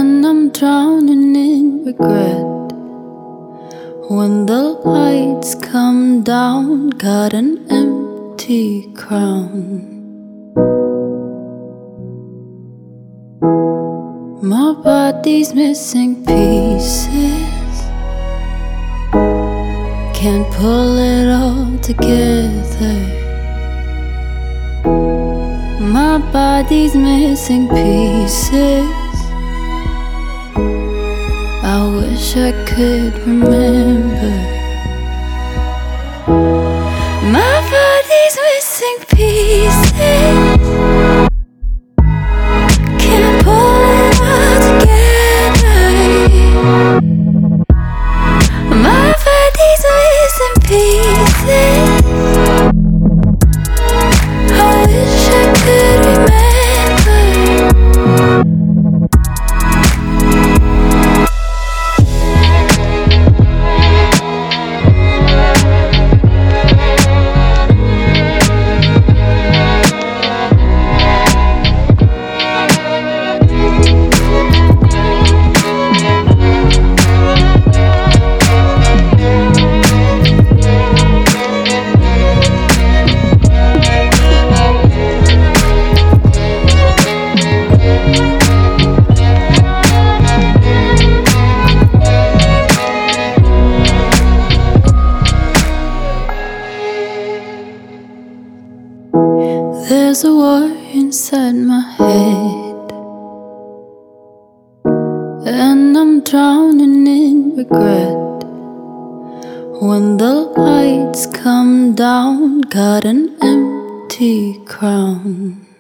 and I'm drowning in regret. When the lights come down, got an empty crown. My body's missing pieces, can't pull it all together. My body's missing pieces, I wish I could remember. My body's missing pieces, can't pull it all together. My body's missing pieces, I wish I could remember. There's a war inside my head, and I'm drowning in regret. When the lights come down, got an empty crown.